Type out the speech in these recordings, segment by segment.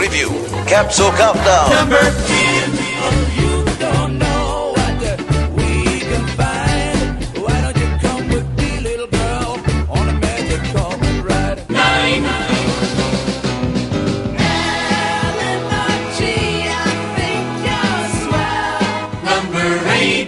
review, Capsule Countdown. Number 10. You don't know what we can find. Why don't you come with me, little girl, on a magic carpet ride? 9. Number 8.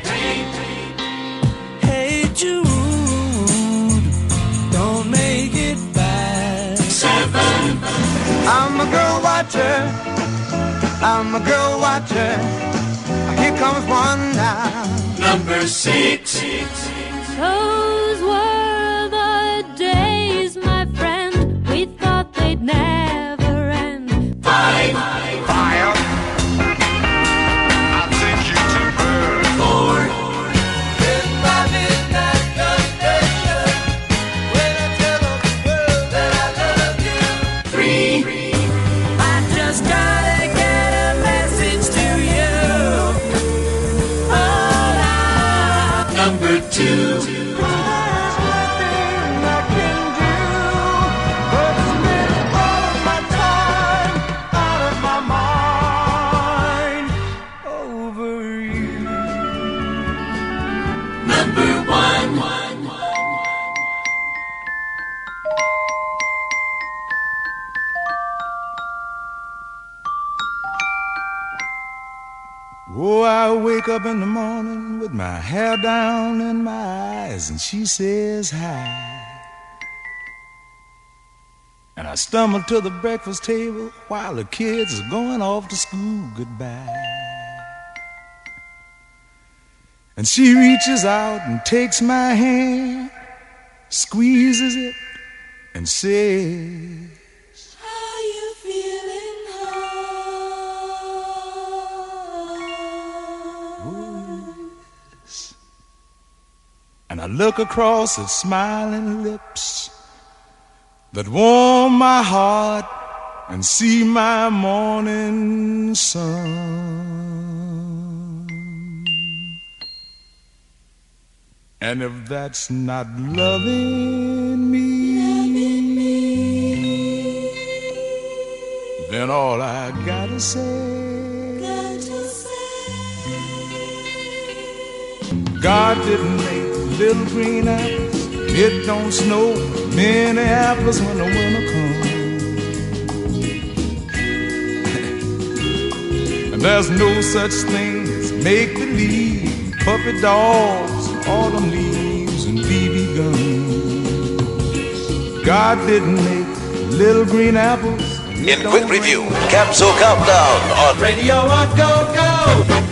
Hey Jude, don't make it bad. 7. I'm a girl watcher, I'm a girl watcher. Here comes one now. Number 6. Those were the days, my friend. We thought they'd never end. 5. Fire. I think you too burn. 4. It's my midnight confession when I tell the world that I love you. 3. I just gotta get a message to you. Number 2. There's nothing I can do but spend all of my time out of my mind over you. Number 1. Oh, I wake up in the morning with my hair down in my eyes, and she says hi. And I stumble to the breakfast table while the kids are going off to school goodbye. And she reaches out and takes my hand, squeezes it, and says, How you feeling, and I look across at smiling lips that warm my heart and see my morning sun. And if that's not loving me, then all I gotta say, God didn't make little green apples. It don't snow many apples when the winter comes. And there's no such thing as make-believe, puppy dogs, autumn leaves, and BB guns. God didn't make little green apples. In quick review, Capsule Countdown on Radio on Go Go.